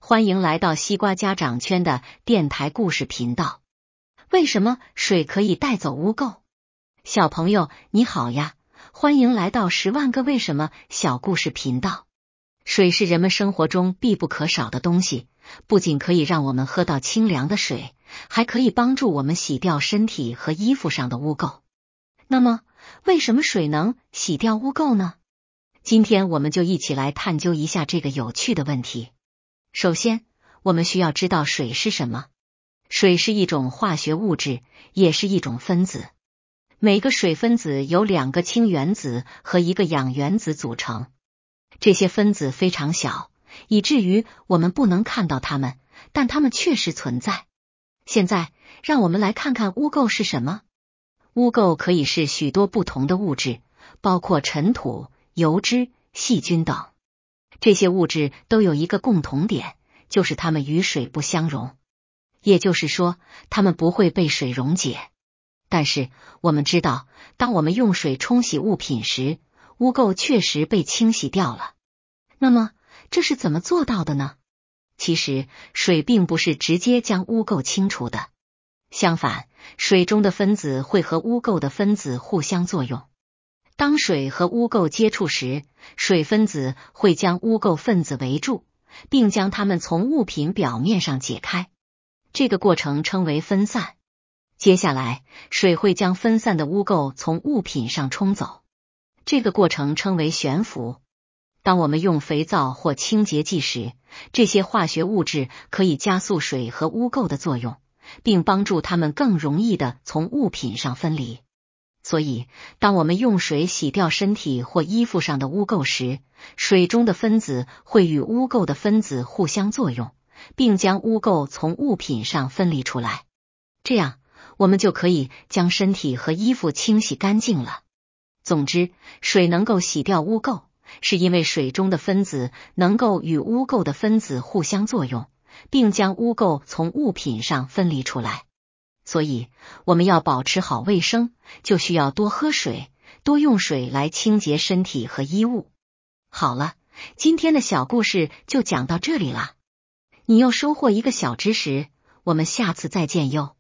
欢迎来到西瓜家长圈的电台故事频道。为什么水可以带走污垢？小朋友你好呀，欢迎来到10万个为什么小故事频道。水是人们生活中必不可少的东西，不仅可以让我们喝到清凉的水，还可以帮助我们洗掉身体和衣服上的污垢。那么，为什么水能洗掉污垢呢？今天我们就一起来探究一下这个有趣的问题。首先，我们需要知道水是什么。水是一种化学物质，也是一种分子。每个水分子由2个氢原子和1个氧原子组成。这些分子非常小，以至于我们不能看到它们，但它们确实存在。现在，让我们来看看污垢是什么。污垢可以是许多不同的物质，包括尘土、油脂、细菌等。这些物质都有一个共同点，就是它们与水不相溶。也就是说，它们不会被水溶解。但是，我们知道，当我们用水冲洗物品时，污垢确实被清洗掉了。那么，这是怎么做到的呢？其实，水并不是直接将污垢清除的。相反，水中的分子会和污垢的分子互相作用。当水和污垢接触时，水分子会将污垢分子围住，并将它们从物品表面上解开。这个过程称为分散。接下来，水会将分散的污垢从物品上冲走。这个过程称为悬浮。当我们用肥皂或清洁剂时，这些化学物质可以加速水和污垢的作用，并帮助它们更容易地从物品上分离。所以，当我们用水洗掉身体或衣服上的污垢时，水中的分子会与污垢的分子互相作用，并将污垢从物品上分离出来。这样，我们就可以将身体和衣服清洗干净了。总之，水能够洗掉污垢，是因为水中的分子能够与污垢的分子互相作用，并将污垢从物品上分离出来。所以，我们要保持好卫生，就需要多喝水，多用水来清洁身体和衣物。好了，今天的小故事就讲到这里了。你又收获一个小知识，我们下次再见哟。